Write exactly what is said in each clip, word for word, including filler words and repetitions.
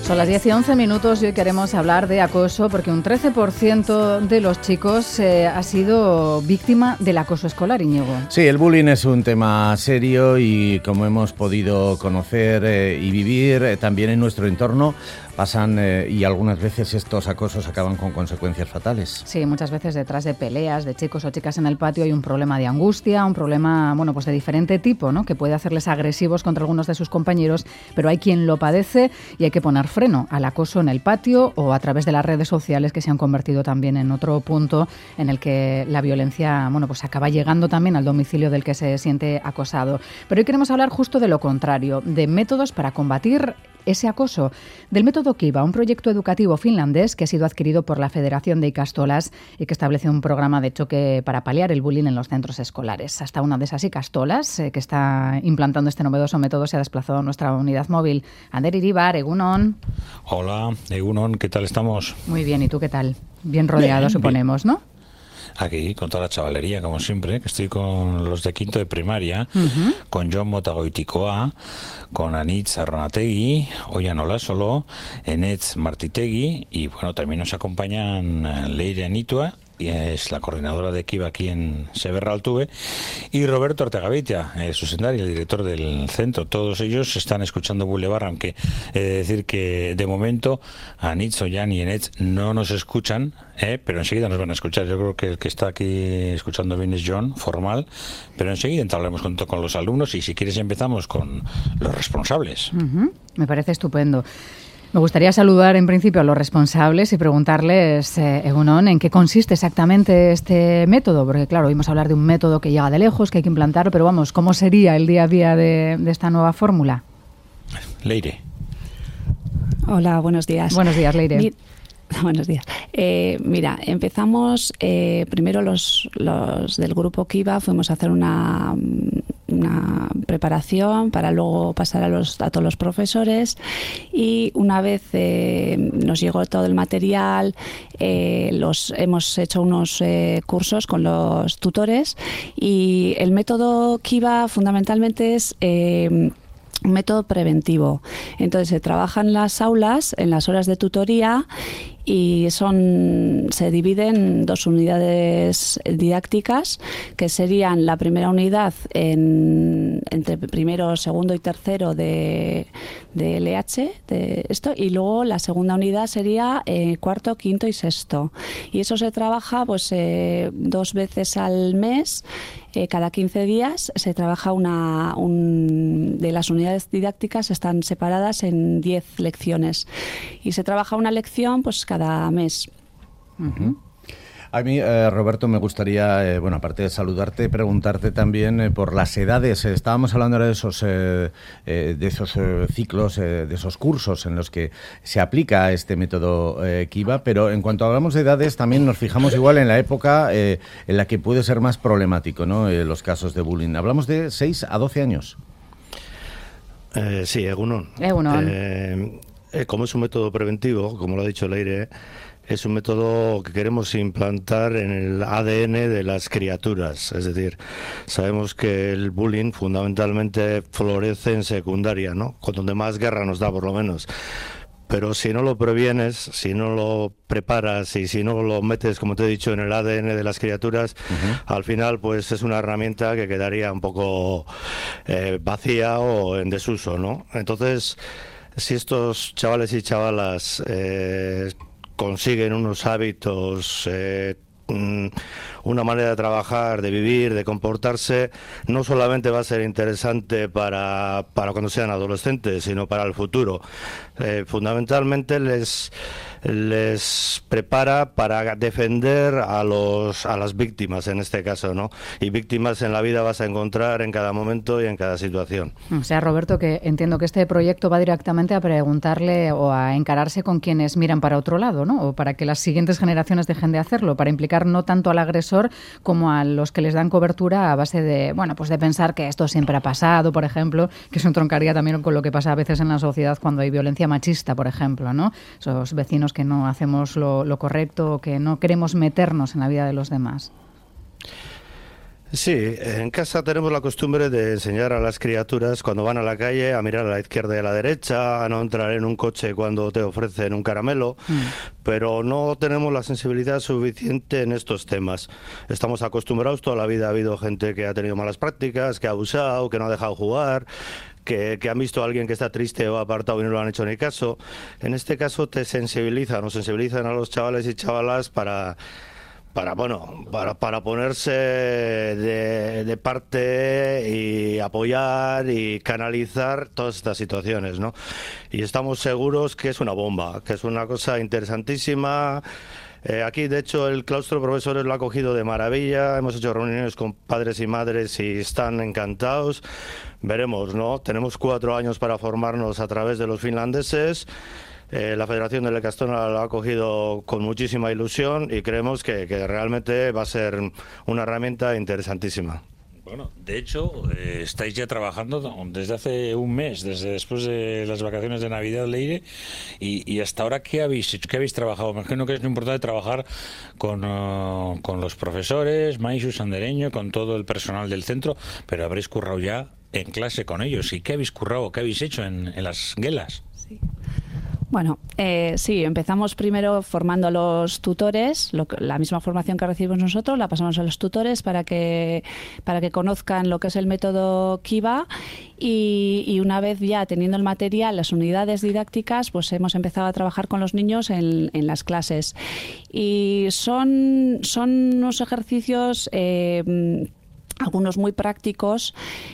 Son las diez y once minutos y hoy queremos hablar de acoso porque un trece por ciento de los chicos eh, ha sido víctima del acoso escolar, Íñigo. Sí, el bullying es un tema serio y como hemos podido conocer eh, y vivir eh, también en nuestro entorno, pasan eh, y algunas veces estos acosos acaban con consecuencias fatales. Sí, muchas veces detrás de peleas de chicos o chicas en el patio hay un problema de angustia, un problema, bueno, pues de diferente tipo, ¿no? Que puede hacerles agresivos contra algunos de sus compañeros, pero hay quien lo padece y hay que poner freno al acoso en el patio o a través de las redes sociales, que se han convertido también en otro punto en el que la violencia, bueno, pues acaba llegando también al domicilio del que se siente acosado. Pero hoy queremos hablar justo de lo contrario, de métodos para combatir ese acoso, del método Kiva, un proyecto educativo finlandés que ha sido adquirido por la Federación de Ikastolas y que establece un programa de choque para paliar el bullying en los centros escolares. Hasta una de esas Ikastolas eh, que está implantando este novedoso método se ha desplazado a nuestra unidad móvil. Ander Iribar, Egunon. Hola, Egunon, ¿qué tal estamos? Muy bien, ¿y tú qué tal? Bien rodeado, bien, suponemos, bien. ¿No? Aquí, con toda la chavalería, como siempre, que estoy con los de quinto de primaria, uh-huh. con Jon Motagoitikoa, con Anitz Arronategui, Oian Olasolo, Enetz Martitegui, y bueno, también nos acompañan Leire Anitua, y es la coordinadora de Kiva aquí en Severra Altuve, y Roberto Ortegaveitia, el susendari, el director del centro. Todos ellos están escuchando Boulevard, aunque he de decir que de momento Anitz, Oian y Enetz no nos escuchan, eh, pero enseguida nos van a escuchar. Yo creo que el que está aquí escuchando bien es John, formal, pero enseguida entraremos con, con los alumnos y si quieres empezamos con los responsables. Uh-huh. Me parece estupendo. Me gustaría saludar en principio a los responsables y preguntarles, eh, Egunon, en qué consiste exactamente este método, porque claro, oímos hablar de un método que llega de lejos, que hay que implantar, pero vamos, ¿cómo sería el día a día de, de esta nueva fórmula? Leire. Hola, buenos días. Buenos días, Leire. Mi- Buenos días. Eh, mira, empezamos, eh, primero los, los del grupo Kiva fuimos a hacer una, una preparación para luego pasar a, los, a todos los profesores y una vez eh, nos llegó todo el material, eh, los hemos hecho unos eh, cursos con los tutores y el método Kiva fundamentalmente es... Eh, un método preventivo. Entonces se trabaja en las aulas, en las horas de tutoría y son se dividen en dos unidades didácticas que serían la primera unidad en, entre primero, segundo y tercero de, de L H de esto y luego la segunda unidad sería eh, cuarto, quinto y sexto. Y eso se trabaja pues eh, dos veces al mes. Eh, cada quince días se trabaja una un, de las unidades didácticas están separadas en diez lecciones y se trabaja una lección pues cada mes. Uh-huh. A mí, eh, Roberto, me gustaría, eh, bueno, aparte de saludarte, preguntarte también eh, por las edades. Eh, estábamos hablando ahora de esos, eh, eh, de esos eh, ciclos, eh, de esos cursos en los que se aplica este método eh, Kiva, pero en cuanto hablamos de edades, también nos fijamos igual en la época eh, en la que puede ser más problemático, ¿no? Eh, los casos de bullying. Hablamos de seis a doce años. Eh, sí, Egunon. Egunon. Eh, eh, como es un método preventivo, como lo ha dicho Leire, es un método que queremos implantar en el A D N de las criaturas. Es decir, sabemos que el bullying fundamentalmente florece en secundaria, ¿no? Con donde más guerra nos da, por lo menos. Pero si no lo previenes, si no lo preparas y si no lo metes, como te he dicho, en el A D N de las criaturas, uh-huh. al final pues es una herramienta que quedaría un poco eh, vacía o en desuso, ¿no? Entonces, si estos chavales y chavalas eh, consiguen unos hábitos, eh, una manera de trabajar, de vivir, de comportarse, no solamente va a ser interesante para, para cuando sean adolescentes, sino para el futuro. Eh, fundamentalmente les, les prepara para defender a los a las víctimas en este caso, ¿no? Y víctimas en la vida vas a encontrar en cada momento y en cada situación. O sea, Roberto, que entiendo que este proyecto va directamente a preguntarle o a encararse con quienes miran para otro lado, ¿no? O para que las siguientes generaciones dejen de hacerlo, para implicar no tanto al agresor como a los que les dan cobertura a base de, bueno, pues de pensar que esto siempre ha pasado, por ejemplo, que eso entroncaría también con lo que pasa a veces en la sociedad cuando hay violencia machista, por ejemplo, ¿no? Esos vecinos que no hacemos lo, lo correcto, que no queremos meternos en la vida de los demás. Sí, en casa tenemos la costumbre de enseñar a las criaturas cuando van a la calle a mirar a la izquierda y a la derecha, a no entrar en un coche cuando te ofrecen un caramelo, mm. pero no tenemos la sensibilidad suficiente en estos temas. Estamos acostumbrados, toda la vida ha habido gente que ha tenido malas prácticas, que ha abusado, que no ha dejado jugar, que, que han visto a alguien que está triste o apartado y no lo han hecho ni caso. En este caso te sensibilizan, nos sensibilizan a los chavales y chavalas para... para bueno para, para ponerse de, de parte y apoyar y canalizar todas estas situaciones, ¿no? Y estamos seguros que es una bomba, que es una cosa interesantísima. Eh, aquí, de hecho, el claustro de profesores lo ha cogido de maravilla. Hemos hecho reuniones con padres y madres y están encantados. Veremos, ¿no? Tenemos cuatro años para formarnos a través de los finlandeses. Eh, la Federación de Lecastona lo ha cogido con muchísima ilusión y creemos que, que realmente va a ser una herramienta interesantísima. Bueno, de hecho, eh, estáis ya trabajando desde hace un mes, desde después de las vacaciones de Navidad, Leire, y, y hasta ahora, ¿qué habéis hecho? ¿Qué habéis trabajado? Me imagino que es muy importante trabajar con, uh, con los profesores, Maisu, Sandereño, con todo el personal del centro, pero habréis currado ya en clase con ellos. ¿Y qué habéis currado? ¿Qué habéis hecho en, en las guelas? Sí. Bueno, eh, sí, empezamos primero formando a los tutores, lo que, la misma formación que recibimos nosotros, la pasamos a los tutores para que para que conozcan lo que es el método Kiva y, y una vez ya teniendo el material, las unidades didácticas, pues hemos empezado a trabajar con los niños en, en las clases. Y son, son unos ejercicios... Eh, algunos muy prácticos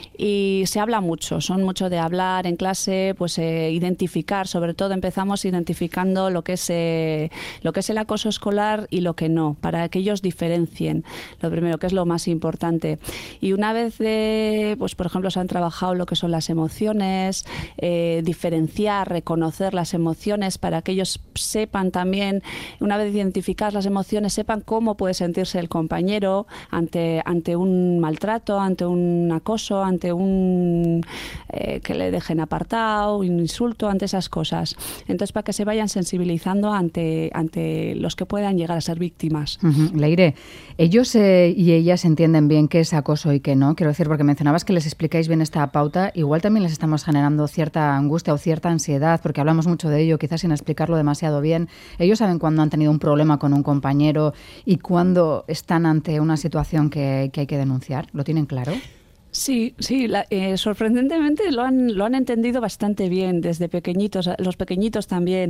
y se habla mucho, son mucho de hablar en clase, pues eh, identificar, sobre todo empezamos identificando lo que es eh, lo que es el acoso escolar y lo que no, para que ellos diferencien, lo primero, que es lo más importante. Y una vez, de, pues por ejemplo, se han trabajado lo que son las emociones, eh, diferenciar, reconocer las emociones para que ellos sepan también, una vez identificadas las emociones, sepan cómo puede sentirse el compañero ante, ante un mal trato, ante un acoso, ante un eh, que le dejen apartado, un insulto, ante esas cosas. Entonces, para que se vayan sensibilizando ante, ante los que puedan llegar a ser víctimas. Uh-huh. Leire, ellos eh, y ellas entienden bien qué es acoso y qué no. Quiero decir, porque mencionabas que les explicáis bien esta pauta, igual también les estamos generando cierta angustia o cierta ansiedad, porque hablamos mucho de ello, quizás sin explicarlo demasiado bien. Ellos saben cuándo han tenido un problema con un compañero y cuándo están ante una situación que, que hay que denunciar. ¿Lo tienen claro? Sí, sí, la, eh, sorprendentemente lo han, lo han entendido bastante bien desde pequeñitos, los pequeñitos también.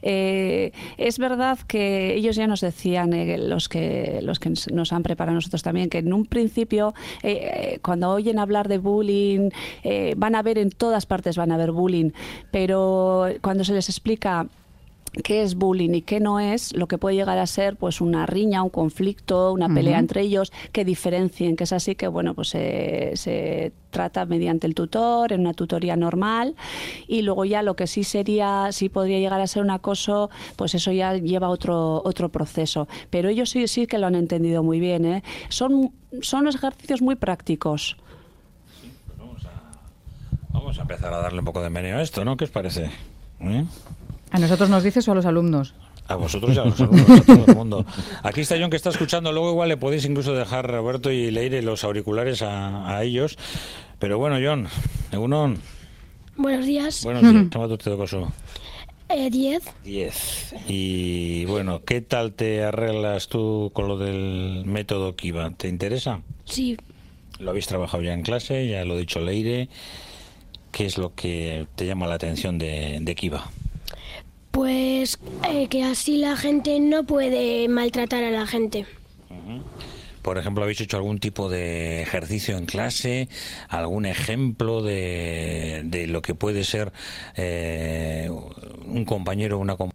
Eh, es verdad que ellos ya nos decían, eh, los que los que nos han preparado a nosotros también, que en un principio, eh, cuando oyen hablar de bullying, eh, van a ver en todas partes, van a ver bullying, pero cuando se les explica qué es bullying y qué no es, lo que puede llegar a ser pues una riña, un conflicto, una pelea uh-huh. entre ellos, que diferencien, que es así que bueno, pues se, se trata mediante el tutor, en una tutoría normal, y luego ya lo que sí sería, sí podría llegar a ser un acoso, pues eso ya lleva otro otro proceso. Pero ellos sí, sí que lo han entendido muy bien, ¿eh? Son, son los ejercicios muy prácticos. Sí, pues vamos a, vamos a empezar a darle un poco de meneo a esto, ¿no? ¿Qué os parece? ¿Eh? ¿A nosotros nos dices o a los alumnos? A vosotros y a los alumnos, a todo el mundo. Aquí está John, que está escuchando. Luego igual le podéis incluso dejar, Roberto y Leire, los auriculares a, a ellos. Pero bueno, John, egunon. Buenos días. Buenos días. Toma tu te coso. Eh, diez. Diez. Y bueno, ¿qué tal te arreglas tú con lo del método Kiva? ¿Te interesa? Sí. Lo habéis trabajado ya en clase, ya lo ha dicho Leire. ¿Qué es lo que te llama la atención de, de Kiva? Pues eh, que así la gente no puede maltratar a la gente. Uh-huh. Por ejemplo, ¿habéis hecho algún tipo de ejercicio en clase? ¿Algún ejemplo de, de lo que puede ser eh, un compañero o una compañera?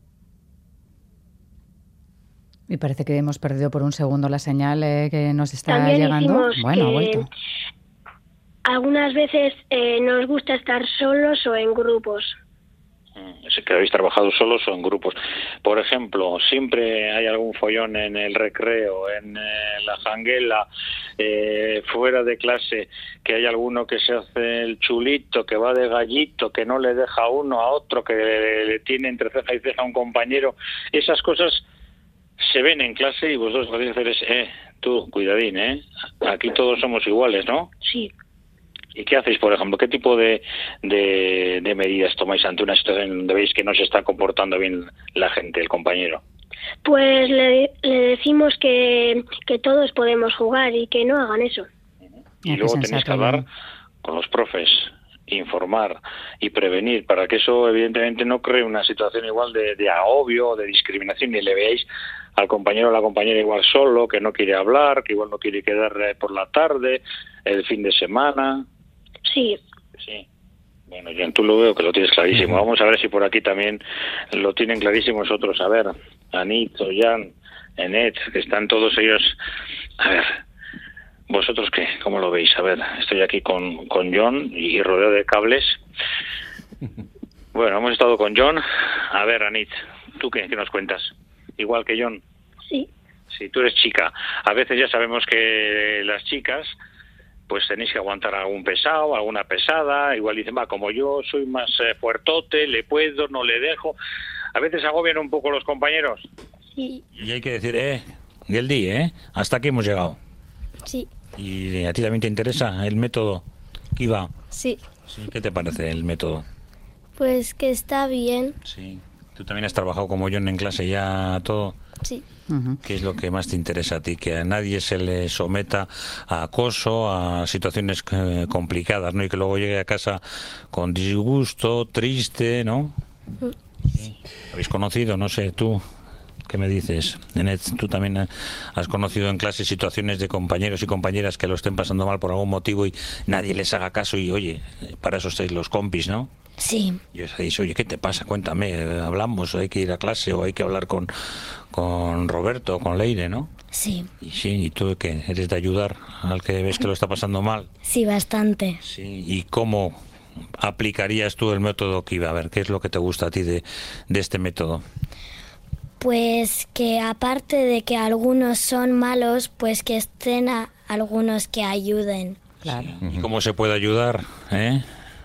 Y parece que hemos perdido por un segundo la señal eh, que nos está También llegando. Bueno, ha vuelto. Algunas veces eh, nos gusta estar solos o en grupos. Es que habéis trabajado solos o en grupos. Por ejemplo, siempre hay algún follón en el recreo, en eh, la janguela, eh, fuera de clase, que hay alguno que se hace el chulito, que va de gallito, que no le deja uno a otro, que le, le tiene entre ceja y ceja a un compañero. Esas cosas se ven en clase y vosotros lo que podéis hacer es eh, Tú, cuidadín, ¿eh? Aquí todos somos iguales, ¿no? Sí. ¿Y qué hacéis, por ejemplo? ¿Qué tipo de, de, de medidas tomáis ante una situación donde veis que no se está comportando bien la gente, el compañero? Pues le, le decimos que, que todos podemos jugar y que no hagan eso. Y luego tenéis que hablar con los profes, informar y prevenir para que eso evidentemente no cree una situación igual de, de agobio o de discriminación, ni le veáis al compañero o a la compañera igual solo, que no quiere hablar, que igual no quiere quedar por la tarde, el fin de semana. Sí. Sí. Bueno, yo tú lo veo que lo tienes clarísimo. Vamos a ver si por aquí también lo tienen clarísimos otros. A ver, Anit, Ollán, Enet, que están todos ellos. A ver, ¿vosotros qué? ¿Cómo lo veis? A ver, estoy aquí con, con John y rodeo de cables. Bueno, hemos estado con John. A ver, Anit, ¿tú qué? ¿Qué nos cuentas? Igual que John. Sí. Sí, tú eres chica. A veces ya sabemos que las chicas pues tenéis que aguantar algún pesado, alguna pesada, igual dicen, va, como yo soy más eh, fuertote, le puedo, no le dejo. A veces agobian un poco los compañeros. Sí. Y hay que decir, eh, Geldi, eh, hasta aquí hemos llegado. Sí. ¿Y a ti también te interesa el método Kiva? Sí. Sí, ¿qué te parece el método? Pues que está bien. Sí. ¿Tú también has trabajado como yo en clase ya todo? Sí. Uh-huh. ¿Qué es lo que más te interesa a ti? Que a nadie se le someta a acoso, a situaciones eh, complicadas, ¿no? Y que luego llegue a casa con disgusto, triste, ¿no? Sí. ¿Habéis conocido? No sé, tú, ¿qué me dices? Enet, tú también has conocido en clase situaciones de compañeros y compañeras que lo estén pasando mal por algún motivo y nadie les haga caso y, oye, para eso estáis los compis, ¿no? Sí. Y os dice, oye, ¿qué te pasa? Cuéntame, hablamos, hay que ir a clase o hay que hablar con, con Roberto o con Leire, ¿no? Sí. Y sí, ¿y tú qué? ¿Eres de ayudar al que ves que lo está pasando mal? Sí, bastante. Sí. ¿Y cómo aplicarías tú el método Kiva? A ver, ¿qué es lo que te gusta a ti de, de este método? Pues que aparte de que algunos son malos, pues que estén a algunos que ayuden. Claro. ¿Y cómo se puede ayudar? ¿Eh?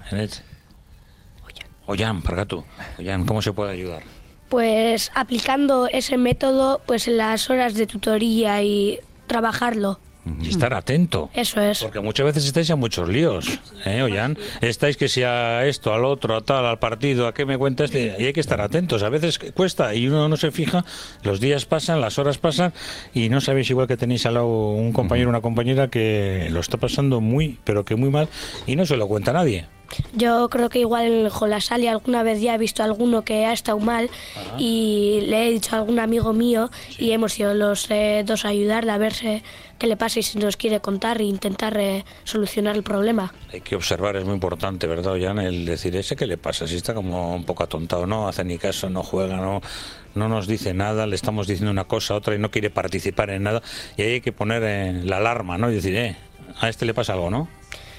Ollán, Pargato. Ollán, ¿cómo se puede ayudar? Pues aplicando ese método pues en las horas de tutoría y trabajarlo. Y estar atento. Eso es. Porque muchas veces estáis a muchos líos, ¿eh, Ollán? Estáis que si a esto, al otro, a tal, al partido, a qué me cuentas, y hay que estar atentos. A veces cuesta y uno no se fija, los días pasan, las horas pasan y no sabéis igual que tenéis al lado un compañero o una compañera que lo está pasando muy, pero que muy mal y no se lo cuenta a nadie. Yo creo que igual en el Jolasali alguna vez ya he visto a alguno que ha estado mal. Ajá. Y le he dicho a algún amigo mío, sí. Y hemos ido los eh, dos a ayudarle a ver si, qué le pasa y si nos quiere contar e intentar eh, solucionar el problema. Hay que observar, es muy importante, ¿verdad, Jan? El decir, ¿ese qué le pasa? Si está como un poco atontado, no hace ni caso, no juega, no, no nos dice nada, le estamos diciendo una cosa a otra y no quiere participar en nada. Y ahí hay que poner eh, la alarma, ¿no? Y decir, eh, a este le pasa algo, ¿no?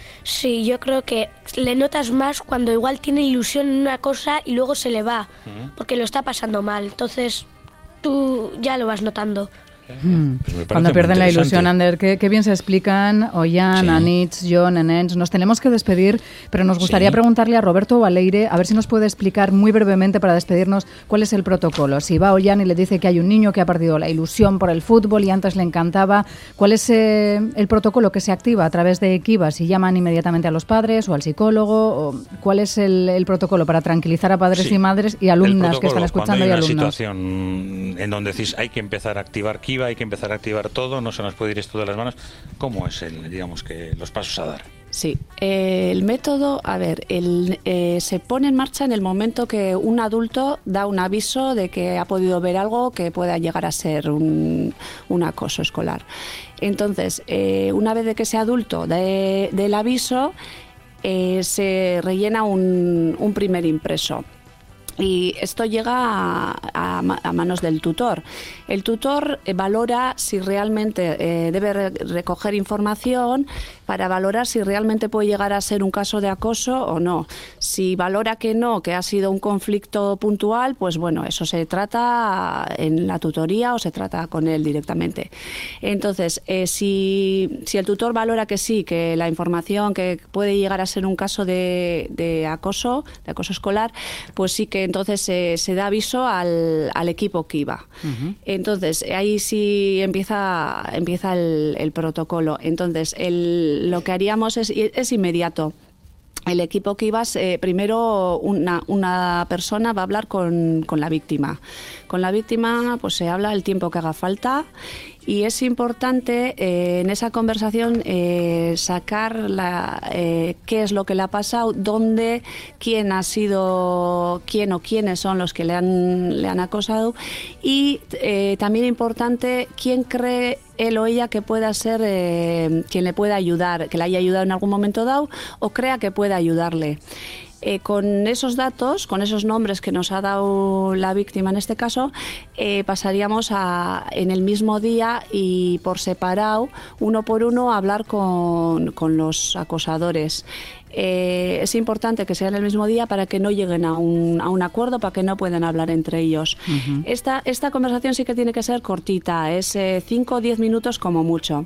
Sí, yo creo que le notas más cuando igual tiene ilusión en una cosa y luego se le va, uh-huh. porque lo está pasando mal. Entonces, tú ya lo vas notando. Hmm. Pues cuando pierden la ilusión, Ander, qué, qué bien se explican Ollán, sí. Anitz, John, Enens. Nos tenemos que despedir, pero nos gustaría sí. preguntarle a Roberto o a Leire, a ver si nos puede explicar muy brevemente para despedirnos cuál es el protocolo. Si va Ollán y le dice que hay un niño que ha perdido la ilusión por el fútbol y antes le encantaba, ¿cuál es eh, el protocolo que se activa a través de Kiva? Si llaman inmediatamente a los padres o al psicólogo, o ¿cuál es el, el protocolo para tranquilizar a padres sí. y madres y alumnas que están escuchando y alumnos? Cuando hay una situación en donde decís hay que empezar a activar Kiva, hay que empezar a activar todo, no se nos puede ir esto de las manos. ¿Cómo es el, digamos que los pasos a dar? Sí, eh, el método, a ver, el, eh, se pone en marcha en el momento que un adulto da un aviso de que ha podido ver algo que pueda llegar a ser un, un acoso escolar. Entonces, eh, una vez de que ese adulto dé el aviso, eh, se rellena un, un primer impreso. Y esto llega a, a, a manos del tutor. El tutor valora si realmente eh, debe re recoger información para valorar si realmente puede llegar a ser un caso de acoso o no. Si valora que no, que ha sido un conflicto puntual, pues bueno, eso se trata en la tutoría o se trata con él directamente. Entonces, eh, si, si el tutor valora que sí, que la información que puede llegar a ser un caso de, de acoso, de acoso escolar, pues sí que entonces eh, se da aviso al, al equipo Kiva. Uh-huh. Entonces, ahí sí empieza, empieza el, el protocolo. Entonces, el lo que haríamos es, es inmediato. El equipo Kiva, eh, primero una, una persona va a hablar con, con la víctima. Con la víctima pues se habla el tiempo que haga falta y es importante eh, en esa conversación eh, sacar la, eh, qué es lo que le ha pasado, dónde, quién ha sido, quién o quiénes son los que le han, le han acosado y eh, también importante quién cree él o ella que pueda ser eh, quien le pueda ayudar, que le haya ayudado en algún momento dado o crea que pueda ayudarle. Eh, con esos datos, con esos nombres que nos ha dado la víctima en este caso, eh, pasaríamos a, en el mismo día y por separado, uno por uno, a hablar con, con los acosadores. Eh, es importante que sea en el mismo día para que no lleguen a un, a un acuerdo, para que no puedan hablar entre ellos. Uh-huh. Esta, esta conversación sí que tiene que ser cortita, es cinco o diez minutos como mucho.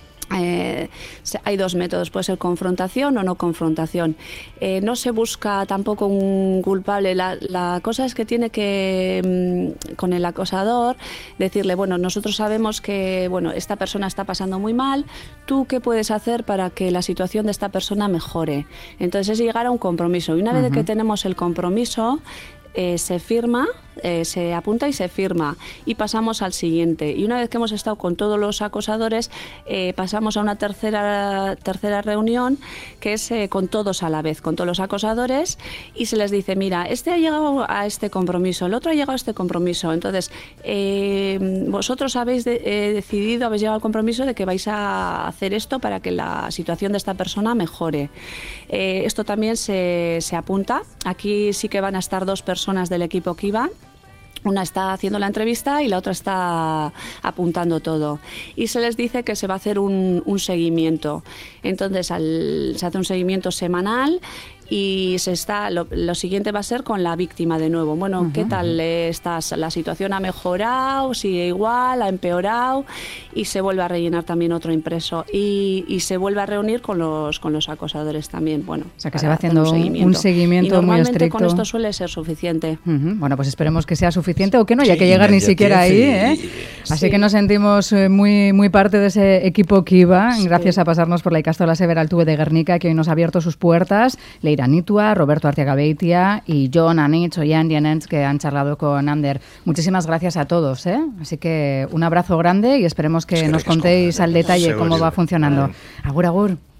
Eh, hay dos métodos, puede ser confrontación o no confrontación. Eh, no se busca tampoco un culpable. La, la cosa es que tiene que, mmm, con el acosador, decirle, bueno, nosotros sabemos que bueno, esta persona está pasando muy mal, ¿tú qué puedes hacer para que la situación de esta persona mejore? Entonces es llegar a un compromiso. Y una uh-huh. vez que tenemos el compromiso, eh, se firma, eh, se apunta y se firma y pasamos al siguiente. Y una vez que hemos estado con todos los acosadores, eh, pasamos a una tercera tercera reunión que es eh, con todos a la vez, con todos los acosadores y se les dice, mira, este ha llegado a este compromiso, el otro ha llegado a este compromiso. Entonces, eh, vosotros habéis de, eh, decidido, habéis llegado al compromiso de que vais a hacer esto para que la situación de esta persona mejore. Eh, esto también se, se apunta. Aquí sí que van a estar dos personas del equipo Kiva. Una está haciendo la entrevista y la otra está apuntando todo. Y se les dice que se va a hacer un, un seguimiento. Entonces al, se hace un seguimiento semanal y se está lo, lo siguiente va a ser con la víctima de nuevo. Bueno, uh-huh. ¿qué tal estás? ¿La situación ha mejorado? ¿Sigue igual? ¿Ha empeorado? Y se vuelve a rellenar también otro impreso. Y, y se vuelve a reunir con los, con los acosadores también. Bueno, o sea, que se va haciendo un seguimiento, un seguimiento y muy estricto. Con esto suele ser suficiente. Uh-huh. Bueno, pues esperemos que sea suficiente o que no haya sí, que llegar ni siquiera ahí. ¿eh? Sí. Así que nos sentimos muy, muy parte de ese equipo Kiva. Sí. Gracias a pasarnos por la Ikastola Severa Altuve de Guernica, que hoy nos ha abierto sus puertas. Leira Nitua, Roberto Arteaga-Beitia y Jon, Anitz, Ollán y Anens, que han charlado con Ander. Muchísimas gracias a todos. ¿eh? Así que un abrazo grande y esperemos que es que nos contéis al detalle cómo va funcionando. Agur, agur.